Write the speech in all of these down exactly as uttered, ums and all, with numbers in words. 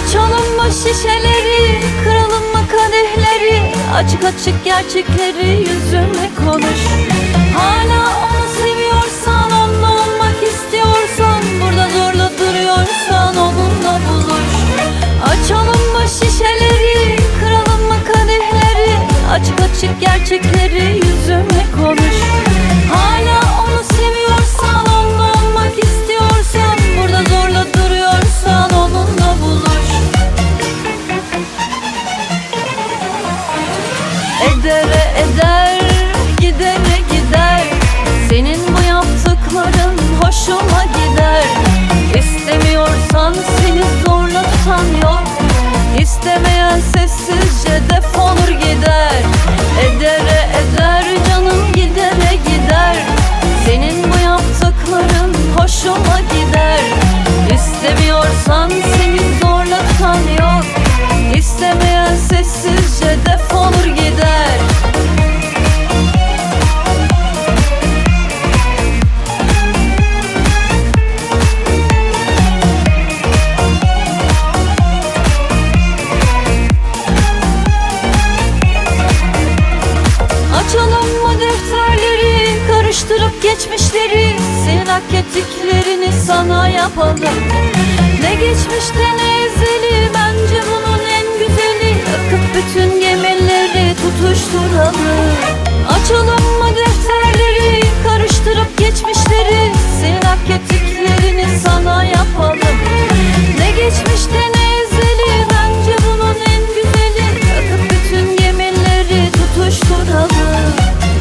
Açalım mı şişeleri, kıralım mı kadehleri, açık açık gerçekleri yüzüme konuş. Hala onu seviyorsan, onunla olmak istiyorsan, burada zorla duruyorsan onunla buluş. Açalım mı şişeleri, kıralım mı kadehleri, açık açık gerçekleri yüzüme konuş. Hala onu seviyorsan, onunla olmak istiyorsan, burada zorla duruyorsan onunla buluş. Edere eder, gidere gider, senin bu yaptıkların hoşuma gider. İstemiyorsan seni zorla tutan yok, İstemeyen sessizce defolur gider. Edere eder canım, gidere gider, senin bu yaptıkların hoşuma gider. İstemiyorsan seni zorla tutan yok, İstemeyen sessizce defolur gider. Açalım mı defterleri, karıştırıp geçmişleri, senin hak ettiklerini sana yapalım. Ne geçmişte ne ezeli, bence bunun en güzeli, akıp bütün gemileri tutuşturalım. Açalım mı defterleri, karıştırıp geçmişleri, senin hak ettiklerini sana yapalım. Ne geçmişte ne ezeli, bence bunun en güzeli, akıp bütün gemileri tutuşturalım.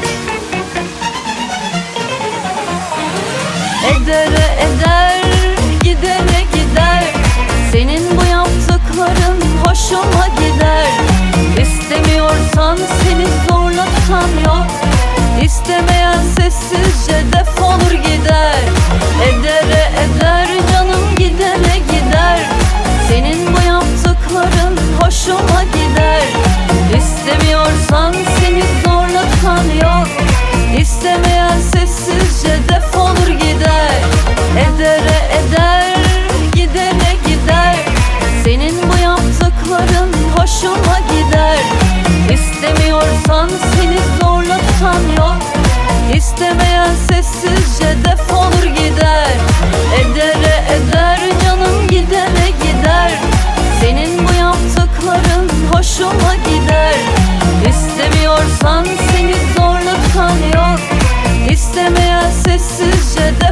Edere eder, gidere gider, senin bu yaptıkların hoşuma gider. İstemiyorsan seni zorla tutan yok, İstemeyen sessizce defolur gider. Edere eder canım, gidere gider, senin bu yaptıkların hoşuma gider. İstemiyorsan seni zorla tutan yok, İstemeyen sessizce defolur gider. Edere eder, gidere gider, senin bu yaptıkların hoşuma gider. İstemiyorsan seni zorla tutan yok, İstemeyen sessizce defolur gider. Edere eder canım, gidere gider, senin bu yaptıkların hoşuma gider. İstemiyorsan seni zorla tutan yok, İstemeyen sessizce de